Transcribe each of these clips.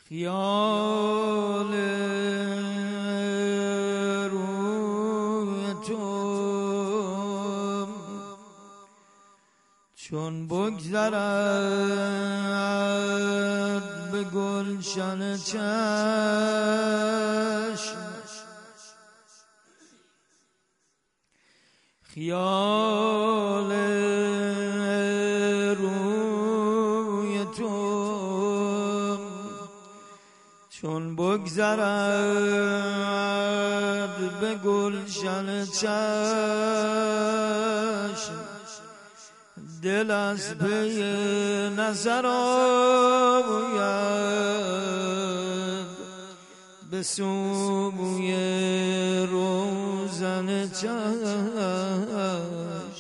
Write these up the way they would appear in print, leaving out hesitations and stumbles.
خیال روی تو چون بگذرد به گلشن چشم، خیال روی تو چون بگذرد به گلشن چشم، دل از پی نظر آید به سوی روزن چشم.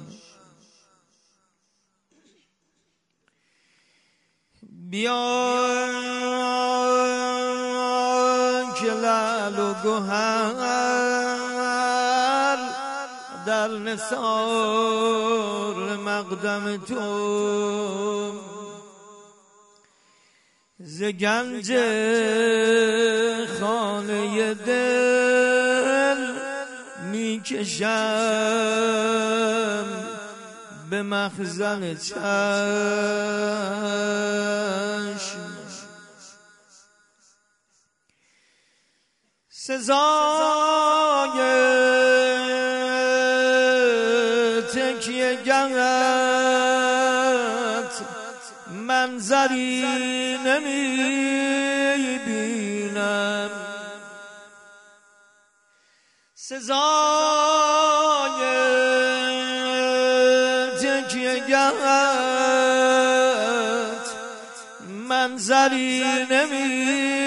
بیا که لعل و گوهر در نثار مقدم تو، ز گنج خانه دل می کشم به مخزن چشم. سزای تکیه گرت منظری نمی بینم، سزای تکیه گرت منظری نمی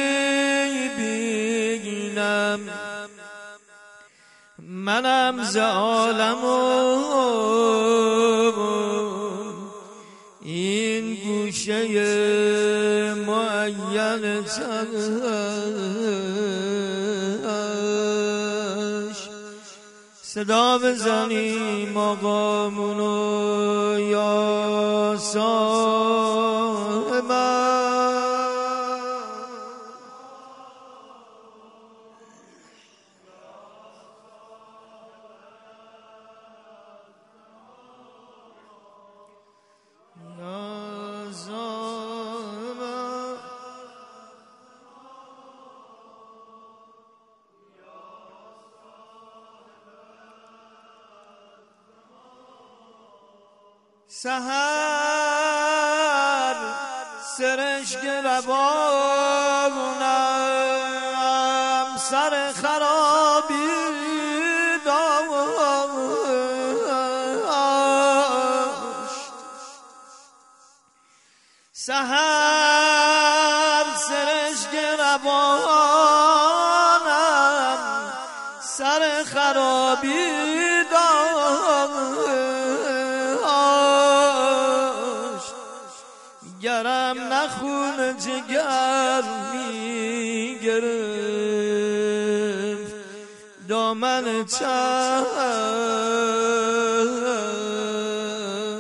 بینم. منم ز عالم و این گوشه معین چشم. صدا بزنی مقامونو یا صاحبم، سحر سرشک روانم سر خرابی داشت، سحر سرشک روانم سر خرابی گرم نخون جگر می گرفت دامن چشم.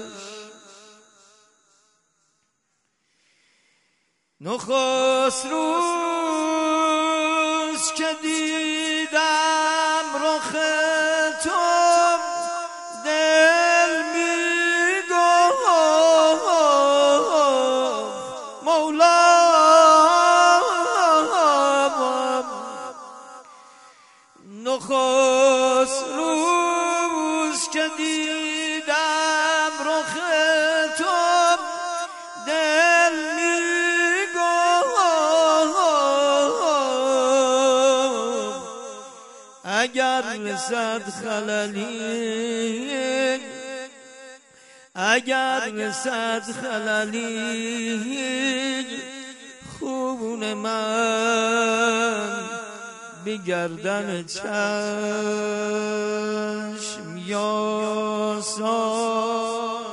نخست روز که دیدم رخ تو دل می نخست روز که دیدم رخ تو دل می گفت اگر رسد خللی، اگر رسد خللی خون من بگردن چشم یا صاحب.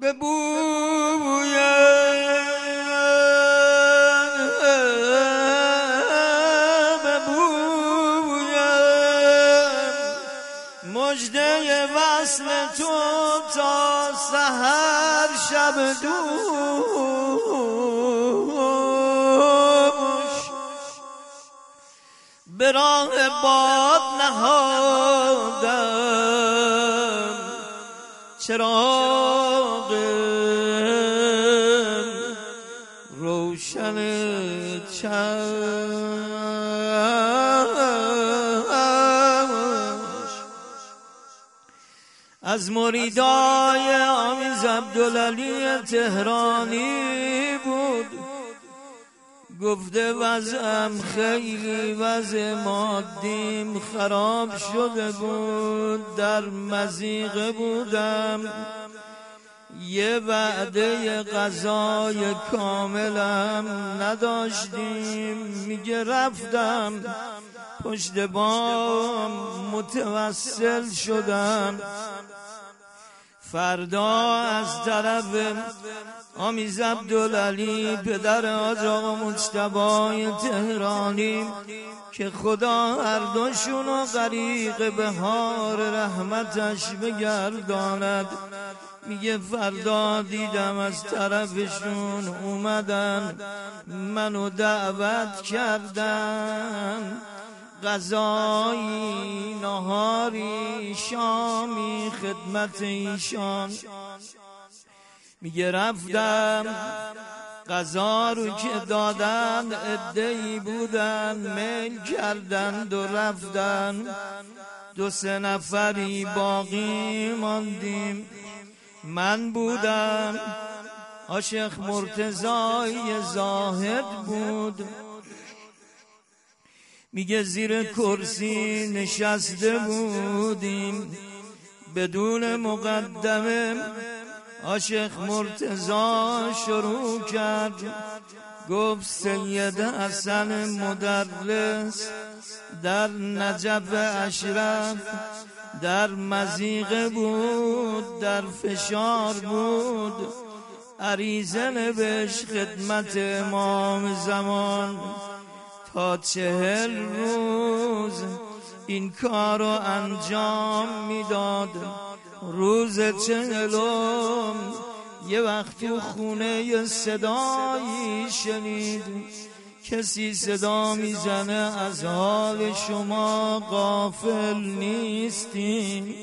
مژده وصل تو تا سحر شب دوش به راه باد نهادم چراغ روشن از مریدای آمیز عبدالعلی تهرانی بود، گفته وضعم خیلی وضع مادیم خراب شده بود، در مضیقه بودم، یه وعده غذای کاملم نداشتیم، میگه رفتم پشت بام متوسل شدم، فردا از طرف آمیز عبدالعلی پدر حاج آقا مجتبی تهرانی که خدا هر دوشونو غریق بهار رحمتش بگرداند، میگه فردا دیدم از طرفشون اومدن منو دعوت کردن، غذایی نهاری شامی خدمت ایشان. میگه رفتم غذا رو که دادن عده‌ای بودن میل کردند و رفتن، 2-3 نفری باقی ماندیم، من بودم، آشیخ مرتضای زاهد بود، میگه زیر کرسی نشسته بودیم، بدون مقدمه آشیخ مرتضا شروع کرد، گفت سید حسن مدرس در نجف اشرف در مضیقه بود، در فشار بود، عریضه نوشت خدمت امام زمان تا 40 روز این کارو انجام میداد. روز 40 یه وقت تو خونه صدایی شنید، کسی صدا میزنه از حال شما غافل نیستیم.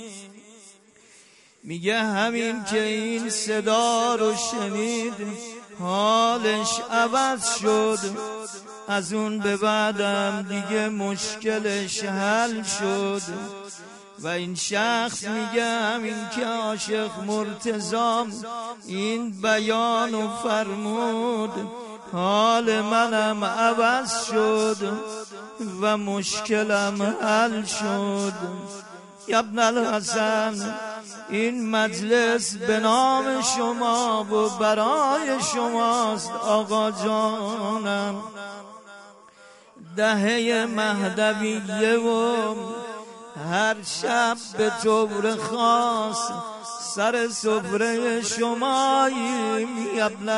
میگه همین که این صدا رو شنید حالش عوض شد، از اون به بعدم دیگه مشکلش حل شد. و این شخص میگه همین که آشیخ مرتضا این بیانو فرمود حال منم عوض شد و مشکلم حل شد. ابن الحسن این مجلس به نام شما و برای شماست آقا جانم. دهه مهدویه و هر شب به طور خاص سر سفره شماییم ابن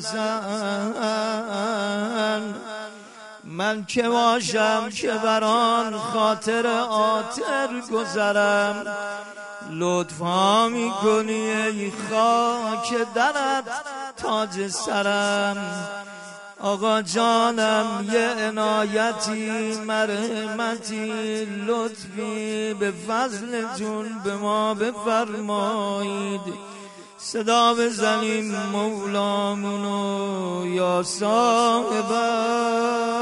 الحسن. من که باشم که بران خاطر آتر گذرم، لطفا میکنی ای خاک درت تاج سرم. آقا جانم یه عنایتی مرحمتی لطفی به فضلتون به ما بفرمایید، صدا بزنیم مولامونو یا صاحبه.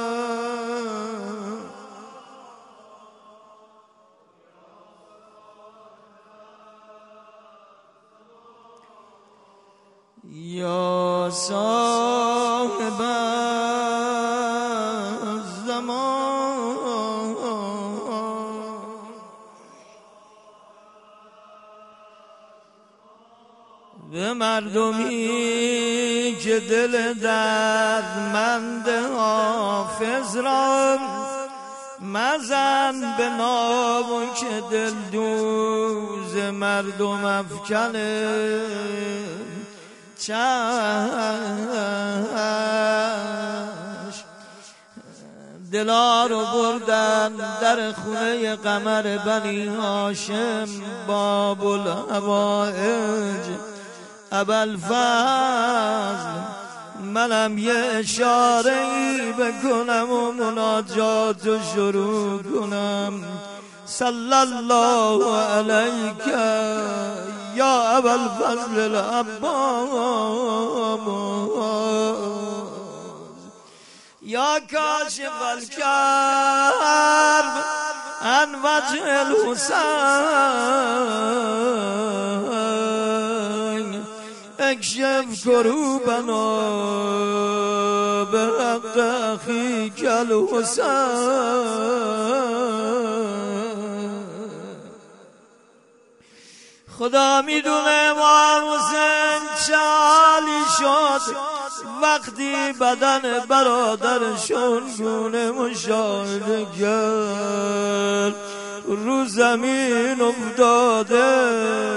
یا صاحب الزمان به مردمی که دل دردمند حافظ را مزن به نامون که دل دوز مردم افکنه چشم دلا رو بردن در خونه قمر بنی هاشم باب الحوائج ابوالفضل منم یه اشاره ای بکنم و مناجات رو شروع کنم صلی الله علیک یا ابوالفضل العباس یا کاشف الکرب عن وجه الحسین اکشف کروبنا به حق اخیک الحسین. خدا میدونه امام حسین چه حالی شد وقتی بدن برادرشون گونه مشاهده کرد رو زمین افتاده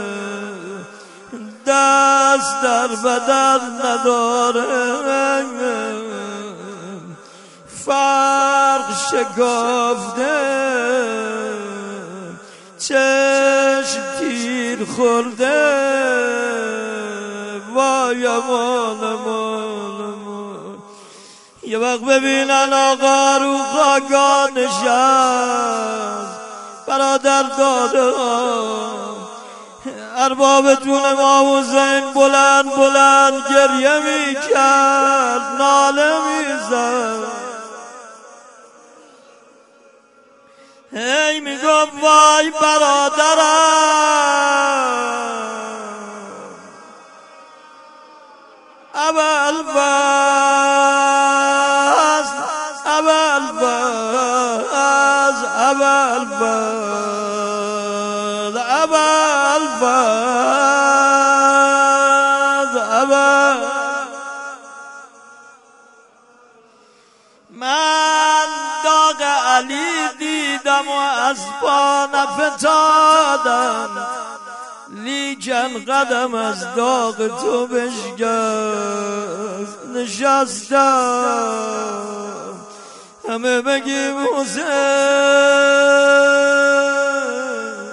دست در بدن نداره فرق شکافته چشم تیر خورده وای امان یه وقت ببینن آقا رو خاکا نشست برادر داده اربابتون امام حسین بلند بلند گریه می کرد ناله می زد هی می گفت وای برادرم ابوالفضل ابوالفضل ابوالفضل ابوالفضل من داغ علی دیدم و از پا نفتادم لیکن قدم از داغ تو بشکست نشستم همه بگیم حسین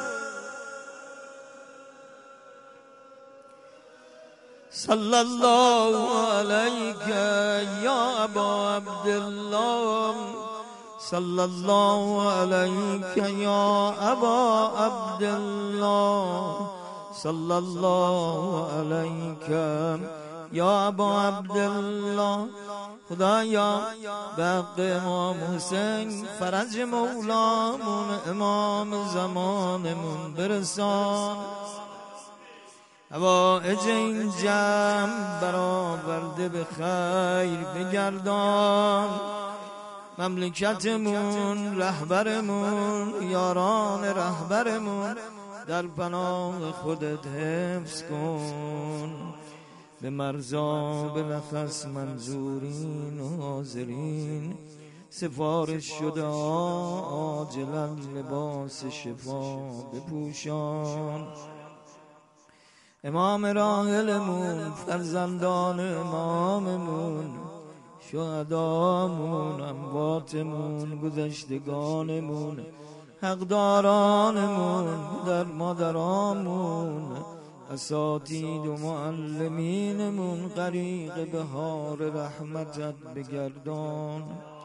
صلی الله علیک یا ابا عبدالله صلی الله علیک یا ابا عبدالله صلی الله علیک یا ابا عبدالله. خدایا به حق امام حسین فرج مولامون امام زمانمون برسان حوائج این جمع برآورده به خیر بگردان مملکتمون رهبرمون یاران رهبرمون در پناه خودت حفظ کن به مرزا بلخص منظورین و حاضرین سفارش شده عاجلا لباس شفا بپوشان امام راحلمون فرزندان اماممون شهدامون امواتمون گذشتگانمون حقدارانمون در مادرامون اساتید و معلمینمون غریق بهار رحمتت بگردان